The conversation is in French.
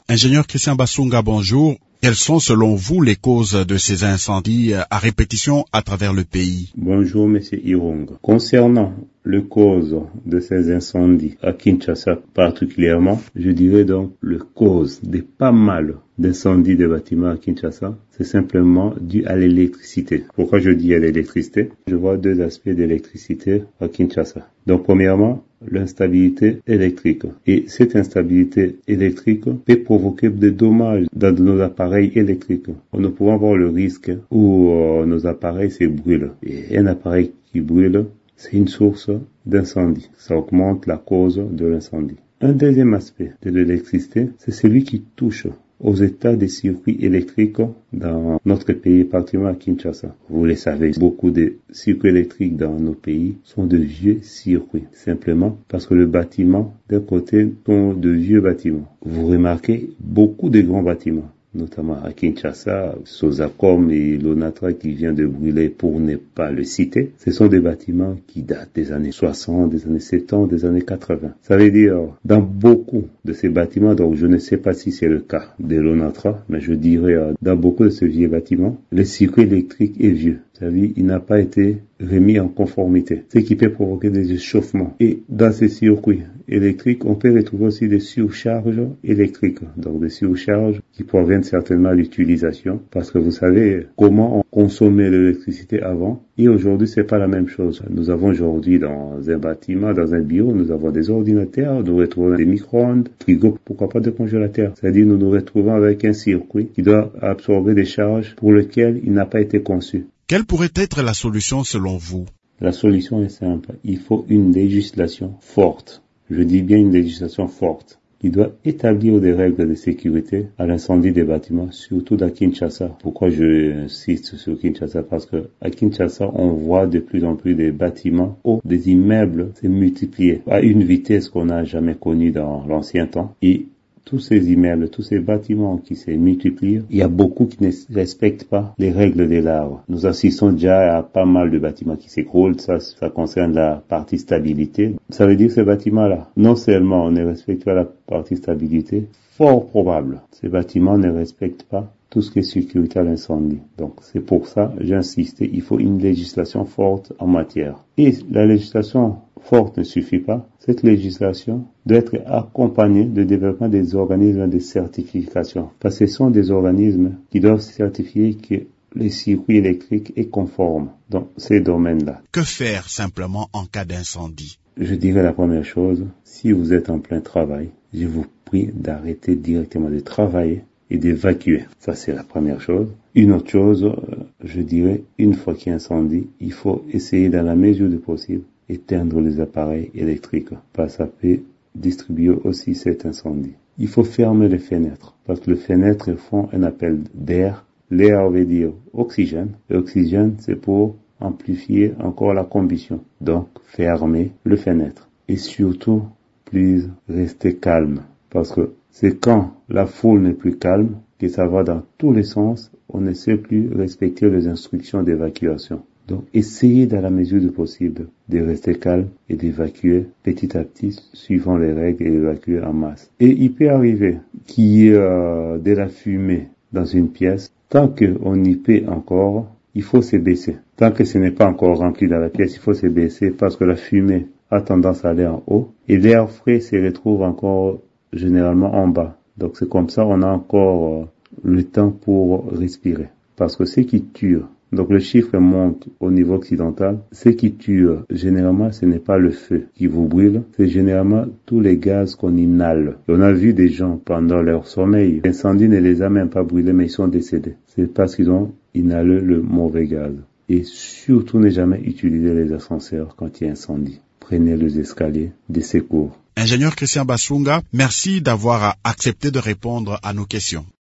Ingénieur Christian Basunga, bonjour. Quelles sont selon vous les causes de ces incendies à répétition à travers le pays? Bonjour Monsieur Irung. Concernant les causes de ces incendies à Kinshasa particulièrement, je dirais donc les causes de pas mal d'incendies de bâtiments à Kinshasa, c'est simplement dû à l'électricité. Pourquoi je dis à l'électricité? Je vois deux aspects d'électricité à Kinshasa. Donc premièrement, l'instabilité électrique. Et cette instabilité électrique peut provoquer des dommages dans nos appareils électriques. Nous pouvons avoir le risque où nos appareils se brûlent. Et un appareil qui brûle, c'est une source d'incendie. Ça augmente la cause de l'incendie. Un deuxième aspect de l'électricité, c'est celui qui touche aux états des circuits électriques dans notre pays, particulièrement à Kinshasa. Vous le savez, beaucoup de circuits électriques dans nos pays sont de vieux circuits, simplement parce que le bâtiment, d'un côté, sont de vieux bâtiments. Vous remarquez beaucoup de grands bâtiments, notamment à Kinshasa, Sozacom et l'Onatra qui vient de brûler pour ne pas le citer. Ce sont des bâtiments qui datent des années 60, des années 70, des années 80. Ça veut dire, dans beaucoup de ces bâtiments, donc je ne sais pas si c'est le cas de l'Onatra, mais je dirais, dans beaucoup de ces vieux bâtiments, le circuit électrique est vieux. Ça veut dire, il n'a pas été remis en conformité, ce qui peut provoquer des échauffements. Et dans ces circuits électriques, on peut retrouver aussi des surcharges électriques, donc des surcharges qui proviennent certainement de l'utilisation, parce que vous savez comment on consommait l'électricité avant, et aujourd'hui c'est pas la même chose. Nous avons aujourd'hui dans un bâtiment, dans un bureau, nous avons des ordinateurs, nous retrouvons des micro-ondes, frigo, pourquoi pas des congélateurs. C'est-à-dire nous nous retrouvons avec un circuit qui doit absorber des charges pour lesquelles il n'a pas été conçu. Quelle pourrait être la solution selon vous? La solution est simple. Il faut une législation forte. Je dis bien une législation forte qui doit établir des règles de sécurité à l'incendie des bâtiments, surtout à Kinshasa. Pourquoi je insiste sur Kinshasa? Parce que à Kinshasa, on voit de plus en plus des bâtiments hauts, des immeubles se multiplier à une vitesse qu'on n'a jamais connue dans l'ancien temps. Et tous ces immeubles, tous ces bâtiments qui se multiplient, il y a beaucoup qui ne respectent pas les règles de l'art. Nous assistons déjà à pas mal de bâtiments qui s'écroulent, ça concerne la partie stabilité. Ça veut dire que ces bâtiments-là, non seulement on ne respecte pas la partie stabilité, fort probable, ces bâtiments ne respectent pas tout ce qui est sécurité à l'incendie. Donc c'est pour ça, j'ai insisté, il faut une législation forte en matière. Et la législation forte ne suffit pas. Cette législation doit être accompagnée de développement des organismes de certification. Parce que ce sont des organismes qui doivent certifier que les circuits électriques est conforme dans ces domaines-là. Que faire simplement en cas d'incendie? Je dirais la première chose, si vous êtes en plein travail, je vous prie d'arrêter directement de travailler et d'évacuer. Ça, c'est la première chose. Une autre chose, je dirais, une fois qu'il y a incendie, il faut essayer dans la mesure du possible éteindre les appareils électriques, parce que ça peut distribuer aussi cet incendie. Il faut fermer les fenêtres, parce que les fenêtres font un appel d'air. L'air veut dire oxygène. L'oxygène, c'est pour amplifier encore la combustion. Donc, fermez les fenêtres. Et surtout, please, restez calme, parce que c'est quand la foule n'est plus calme que ça va dans tous les sens, on ne sait plus respecter les instructions d'évacuation. Donc, essayez dans la mesure du possible de rester calme et d'évacuer petit à petit, suivant les règles, et évacuer en masse. Et il peut arriver qu'il y ait de la fumée dans une pièce. Tant qu'on y peut encore, il faut se baisser. Tant que ce n'est pas encore rempli dans la pièce, il faut se baisser parce que la fumée a tendance à aller en haut et l'air frais se retrouve encore généralement en bas. Donc c'est comme ça, on a encore le temps pour respirer. Parce que ce qui tue, donc le chiffre monte au niveau occidental, ce qui tue, généralement, ce n'est pas le feu qui vous brûle, c'est généralement tous les gaz qu'on inhale. Et on a vu des gens pendant leur sommeil, l'incendie ne les a même pas brûlés, mais ils sont décédés. C'est parce qu'ils ont inhalé le mauvais gaz. Et surtout, ne jamais utiliser les ascenseurs quand il y a incendie. Prenez les escaliers des secours. Ingénieur Christian Basunga, merci d'avoir accepté de répondre à nos questions.